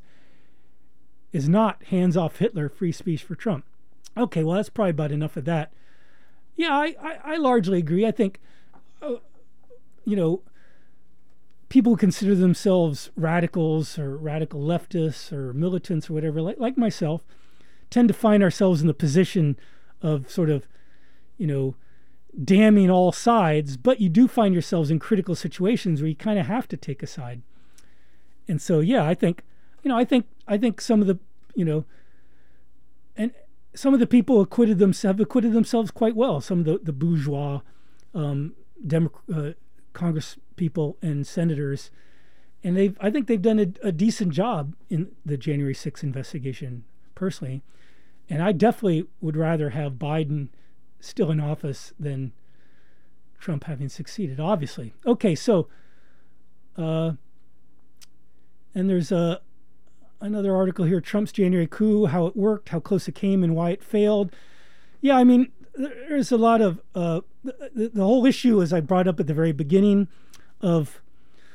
is not hands off Hitler, free speech for Trump. Okay, well, that's probably about enough of that. Yeah, I, I, I largely agree. I think... Uh, you know, people who consider themselves radicals or radical leftists or militants or whatever, like, like myself, tend to find ourselves in the position of sort of, you know, damning all sides, but you do find yourselves in critical situations where you kind of have to take a side. And so, yeah, I think, you know, I think, I think some of the, you know, and some of the people acquitted themselves, have acquitted themselves quite well. Some of the, the bourgeois, um, Demo- uh, Congress people and senators, and they've I think they've done a, a decent job in the January sixth investigation, personally. And I definitely would rather have Biden still in office than Trump having succeeded, obviously. Okay, so uh, and there's a another article here, Trump's January coup, how it worked, how close it came, and why it failed. Yeah, I mean, there's a lot of uh, the, the whole issue, as I brought up at the very beginning, of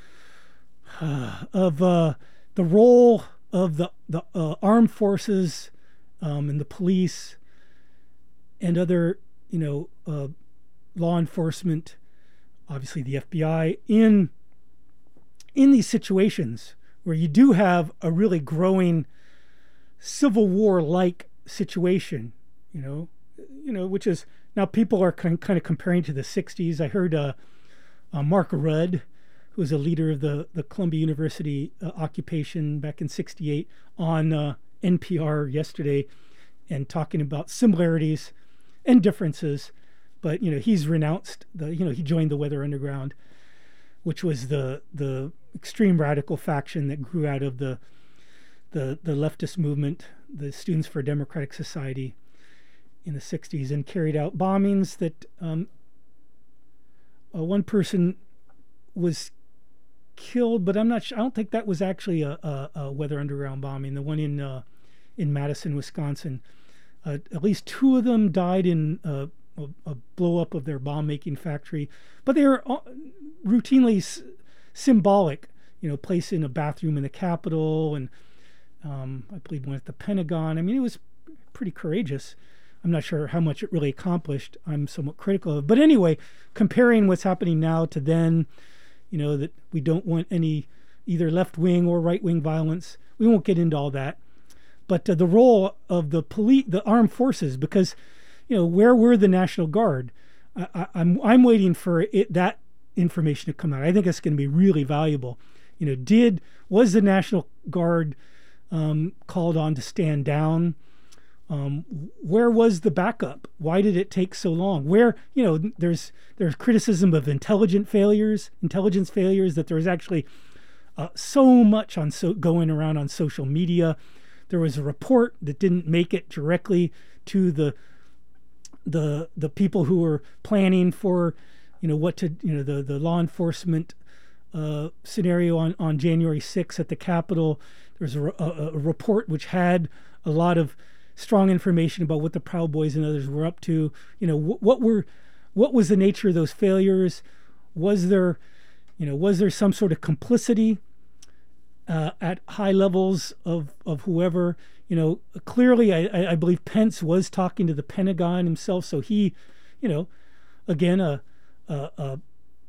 uh, of uh, the role of the the uh, armed forces um, and the police and other, you know, uh, law enforcement, obviously the F B I, in in these situations where you do have a really growing Civil War-like situation, you know. You know, which is now people are kind of comparing to the sixties. I heard uh, uh, Mark Rudd, who was a leader of the, the Columbia University uh, occupation back in sixty-eight, on uh, N P R yesterday, and talking about similarities and differences. But, you know, he's renounced the, you know, he joined the Weather Underground, which was the the extreme radical faction that grew out of the the the leftist movement, the Students for a Democratic Society, in the sixties, and carried out bombings that um, uh, one person was killed, but I'm not sure. I don't think that was actually a, a, a Weather Underground bombing. The one in uh, in Madison, Wisconsin. Uh, at least two of them died in uh, a, a blow up of their bomb making factory, but they were routinely s- symbolic. You know, placed in a bathroom in the Capitol, and um, I believe one at the Pentagon. I mean, it was pretty courageous. I'm not sure how much it really accomplished. I'm somewhat critical of it. But anyway, comparing what's happening now to then, you know, that we don't want any either left-wing or right-wing violence. We won't get into all that. But uh, the role of the police, the armed forces, because, you know, where were the National Guard? I, I, I'm I'm waiting for it, that information to come out. I think it's going to be really valuable. You know, did was the National Guard um, called on to stand down? Um, where was the backup? Why did it take so long? Where, you know, there's there's criticism of intelligent failures, intelligence failures, that there was actually uh, so much on so going around on social media. There was a report that didn't make it directly to the the the people who were planning for, you know, what to, you know, the, the law enforcement uh, scenario on, on January sixth at the Capitol. There's a, a, a report which had a lot of strong information about what the Proud Boys and others were up to. You know, what, what were, what was the nature of those failures? Was there, you know, was there some sort of complicity uh, at high levels of, of whoever? You know, clearly, I, I believe Pence was talking to the Pentagon himself, so he, you know, again, a, a, a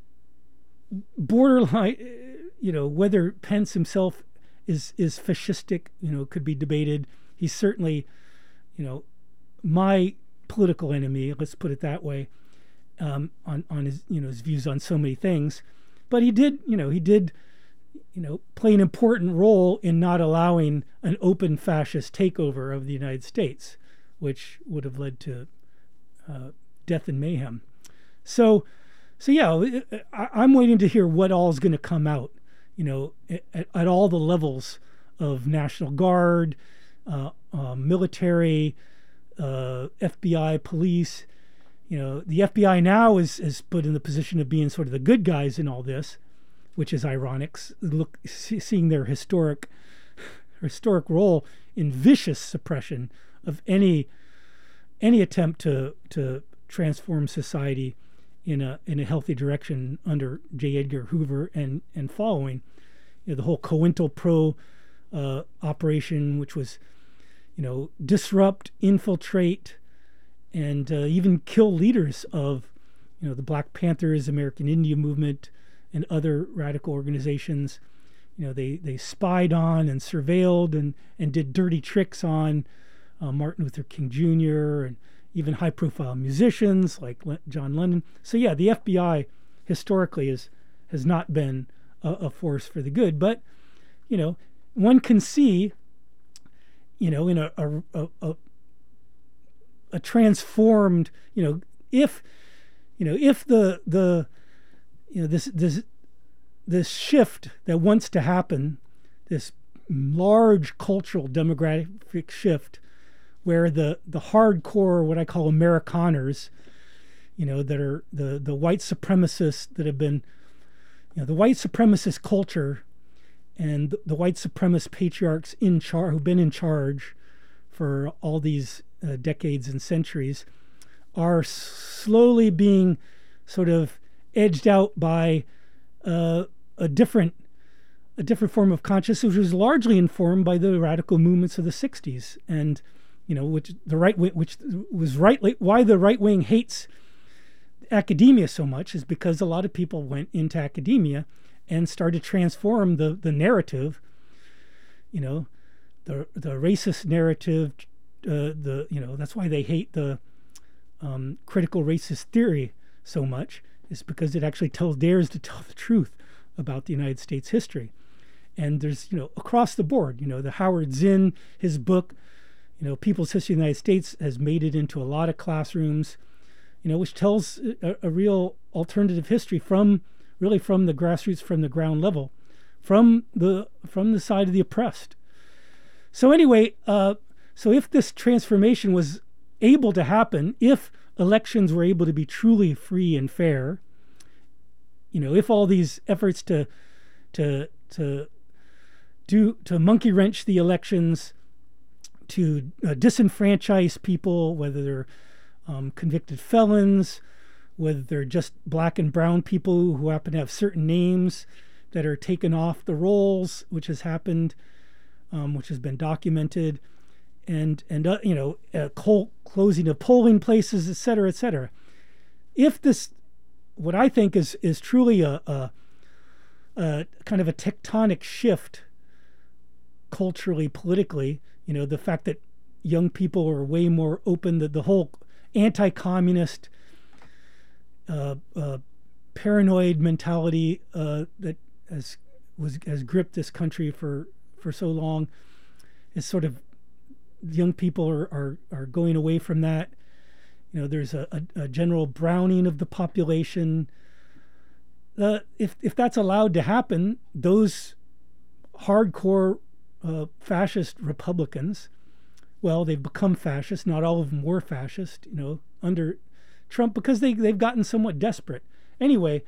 borderline, you know, whether Pence himself is is fascistic, you know, could be debated. He's certainly, you know, my political enemy, let's put it that way, um, on, on his, you know, his views on so many things. But he did, you know, he did, you know, play an important role in not allowing an open fascist takeover of the United States, which would have led to uh, death and mayhem. So, so yeah, I, I'm waiting to hear what all is going to come out, you know, at, at all the levels of National Guard, Uh, uh, military, uh, F B I, police. You know, the F B I now is is put in the position of being sort of the good guys in all this, which is ironic. Look, see, seeing their historic historic role in vicious suppression of any any attempt to to transform society in a in a healthy direction under J. Edgar Hoover and and following. You know, the whole COINTELPRO uh, operation, which was, you know, disrupt, infiltrate, and uh, even kill leaders of, you know, the Black Panthers, American Indian Movement, and other radical organizations. You know, they, they spied on and surveilled and, and did dirty tricks on uh, Martin Luther King Junior and even high-profile musicians like Le- John Lennon. So yeah, the F B I historically is has not been a, a force for the good. But, you know, one can see, you know, in a a, a a transformed, you know, if, you know, if the the, you know, this this this shift that wants to happen, this large cultural demographic shift, where the the hardcore, what I call Amerikaners, you know, that are the the white supremacists that have been, you know, the white supremacist culture and the white supremacist patriarchs in charge, who've been in charge for all these uh, decades and centuries, are slowly being sort of edged out by uh, a different a different form of consciousness, which was largely informed by the radical movements of the sixties, and, you know, which the right wing, which was rightly why the right wing hates academia so much, is because a lot of people went into academia and started to transform the, the narrative, you know, the the racist narrative, uh, the you know that's why they hate the um, critical racist theory so much, is because it actually tells dares to tell the truth about the United States history. And there's, you know, across the board, you know, the Howard Zinn, his book, you know, People's History of the United States, has made it into a lot of classrooms, you know, which tells a, a real alternative history from really from the grassroots, from the ground level, from the from the side of the oppressed. So anyway, uh, so if this transformation was able to happen, if elections were able to be truly free and fair, you know, if all these efforts to to to do to monkey wrench the elections, to uh, disenfranchise people, whether they're um, convicted felons, whether they're just black and brown people who happen to have certain names that are taken off the rolls, which has happened, um, which has been documented, and and uh, you know, uh, cold closing of polling places, et cetera, et cetera. If this, what I think is is truly a, a, a kind of a tectonic shift culturally, politically, you know, the fact that young people are way more open, that the whole anti-communist, uh, uh, paranoid mentality uh, that has was has gripped this country for, for so long is sort of, young people are, are, are going away from that. You know, there's a, a, a general browning of the population. Uh, if if that's allowed to happen, those hardcore uh, fascist Republicans, well, they've become fascist. Not all of them were fascist, you know, under Trump, because they, they've gotten somewhat desperate. Anyway,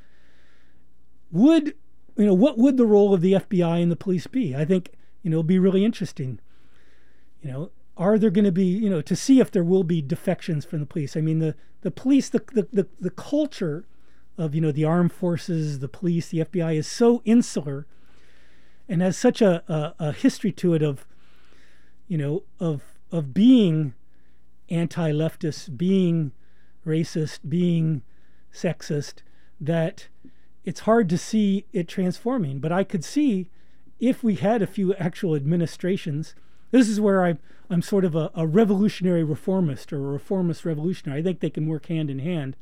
would, you know, what would the role of the F B I and the police be? I think, you know, it'd be really interesting. You know, are there going to be, you know, to see if there will be defections from the police? I mean, the, the police, the, the, the, the culture of, you know, the armed forces, the police, the F B I is so insular and has such a, a, a history to it of, you know, of of being anti-leftist, being racist, being sexist, that it's hard to see it transforming. But I could see if we had a few actual administrations. This is where I, I'm sort of a, a revolutionary reformist, or a reformist revolutionary. I think they can work hand in hand.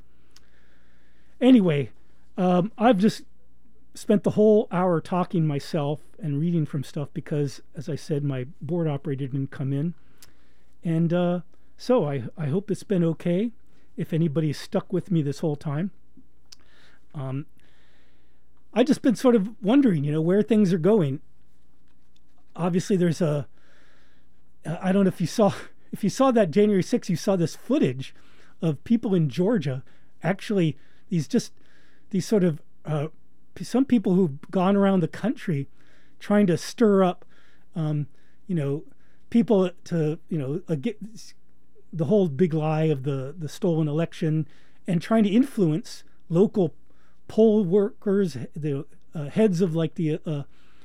Anyway, um, I've just spent the whole hour talking myself and reading from stuff because, as I said, my board operator didn't come in. And uh, so I, I hope it's been okay if anybody's stuck with me this whole time. Um, I've just been sort of wondering, you know, where things are going. Obviously, there's a, I don't know if you saw, if you saw that January sixth, you saw this footage of people in Georgia, actually, these just, these sort of, uh, some people who've gone around the country trying to stir up, um, you know, people to, you know, uh, get the whole big lie of the, the stolen election, and trying to influence local poll workers, the uh, heads of like the, uh,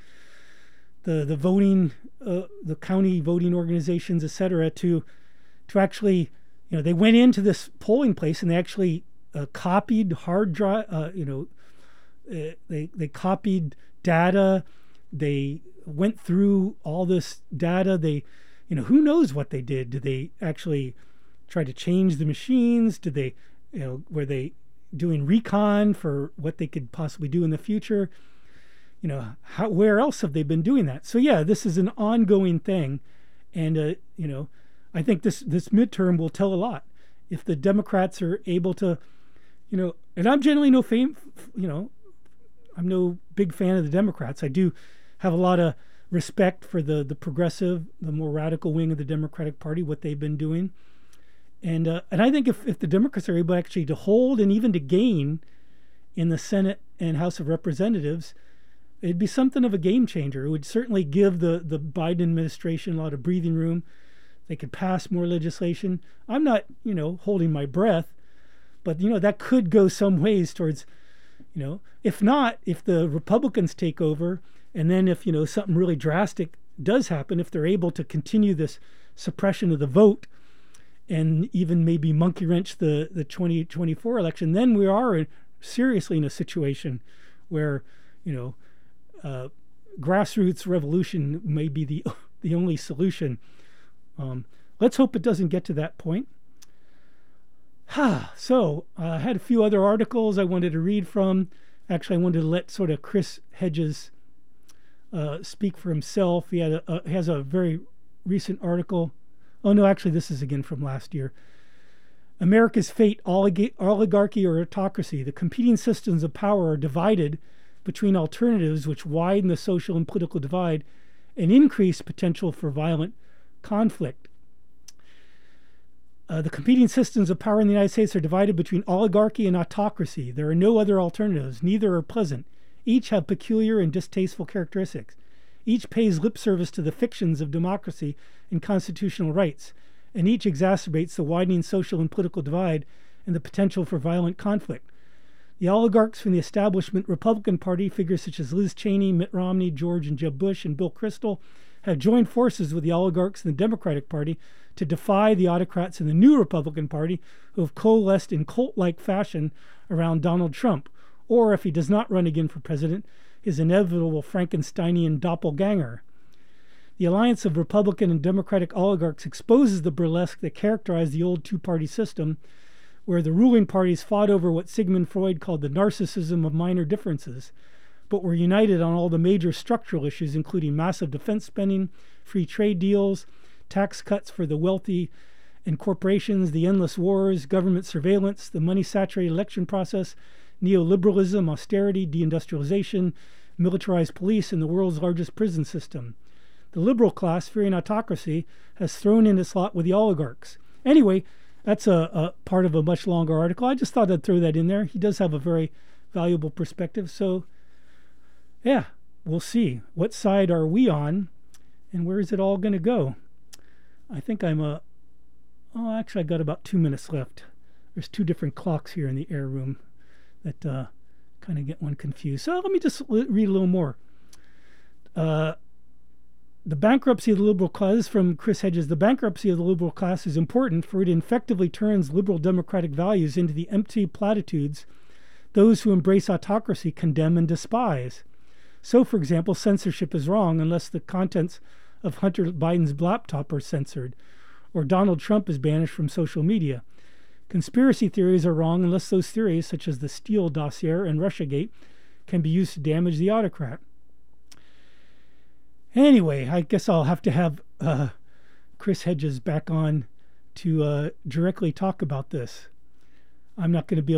the, the voting, uh, the county voting organizations, et cetera, to, to actually, you know, they went into this polling place and they actually uh, copied hard drive, uh, you know, uh, they, they copied data. They went through all this data. They, you know, who knows what they did? Did they actually try to change the machines? Did they, you know, were they doing recon for what they could possibly do in the future? You know, how, where else have they been doing that? So yeah, this is an ongoing thing. And, uh, you know, I think this, this midterm will tell a lot. If the Democrats are able to, you know, and I'm generally no fame, you know, I'm no big fan of the Democrats. I do have a lot of respect for the, the progressive, the more radical wing of the Democratic Party, what they've been doing. And uh, and I think if, if the Democrats are able actually to hold and even to gain in the Senate and House of Representatives, it'd be something of a game changer. It would certainly give the, the Biden administration a lot of breathing room. They could pass more legislation. I'm not, you know, holding my breath, but, you know, that could go some ways towards, you know, if not, if the Republicans take over, and then if, you know, something really drastic does happen, if they're able to continue this suppression of the vote and even maybe monkey wrench the, the twenty twenty-four election, then we are in, seriously in a situation where, you know, uh, grassroots revolution may be the, the only solution. Um, let's hope it doesn't get to that point. So uh, I had a few other articles I wanted to read from. Actually, I wanted to let sort of Chris Hedges uh, speak for himself. He had a, a, has a very recent article. Oh, no, actually, this is again from last year. America's fate, olig- oligarchy or autocracy. The competing systems of power are divided between alternatives which widen the social and political divide and increase potential for violent conflict. Uh, the competing systems of power in the United States are divided between oligarchy and autocracy. There are no other alternatives. Neither are pleasant. Each have peculiar and distasteful characteristics. Each pays lip service to the fictions of democracy and constitutional rights, and each exacerbates the widening social and political divide and the potential for violent conflict. The oligarchs from the establishment Republican Party, figures such as Liz Cheney, Mitt Romney, George and Jeb Bush, and Bill Kristol, have joined forces with the oligarchs in the Democratic Party to defy the autocrats in the new Republican Party, who have coalesced in cult-like fashion around Donald Trump, or, if he does not run again for president, his inevitable Frankensteinian doppelganger. The alliance of Republican and Democratic oligarchs exposes the burlesque that characterized the old two-party system, where the ruling parties fought over what Sigmund Freud called the narcissism of minor differences, but were united on all the major structural issues, including massive defense spending, free trade deals, tax cuts for the wealthy and corporations, the endless wars, government surveillance, the money-saturated election process, neoliberalism, austerity, deindustrialization, militarized police, and the world's largest prison system. The liberal class, fearing autocracy, has thrown in its lot with the oligarchs. Anyway, that's a, a part of a much longer article. I just thought I'd throw that in there. He does have a very valuable perspective. So, yeah, we'll see. What side are we on, and where is it all going to go? I think I'm a... Oh, actually, I got about two minutes left. There's two different clocks here in the air room that uh, kind of get one confused. So let me just read a little more. Uh, the bankruptcy of the liberal class, this is from Chris Hedges, the bankruptcy of the liberal class is important, for it effectively turns liberal democratic values into the empty platitudes those who embrace autocracy condemn and despise. So, for example, censorship is wrong unless the contents of Hunter Biden's laptop are censored, or Donald Trump is banished from social media. Conspiracy theories are wrong unless those theories, such as the Steele dossier and Russiagate, can be used to damage the autocrat. Anyway, I guess I'll have to have uh, Chris Hedges back on to uh, directly talk about this. I'm not going to be able